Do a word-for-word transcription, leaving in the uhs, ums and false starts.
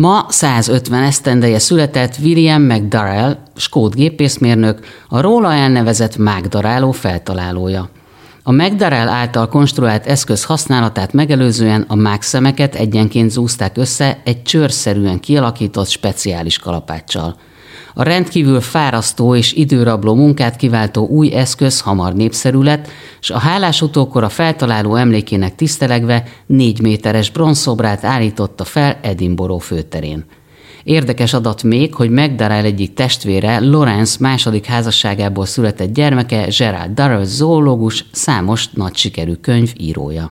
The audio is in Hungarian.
Ma százötven esztendeje született William McDarrell, skót gépészmérnök, a róla elnevezett mágdaráló feltalálója. A McDarrell által konstruált eszköz használatát megelőzően a mágszemeket egyenként zúzták össze egy csőrszerűen kialakított speciális kalapáccsal. A rendkívül fárasztó és időrabló munkát kiváltó új eszköz hamar népszerű lett, és a hálás utókor a feltaláló emlékének tisztelegve négy méteres bronzszobrát állította fel Edinburgh főterén. Érdekes adat még, hogy McDarrell egyik testvére, Lawrence második házasságából született gyermeke, Gerald Darrell zoológus, számos nagy sikerű könyv írója.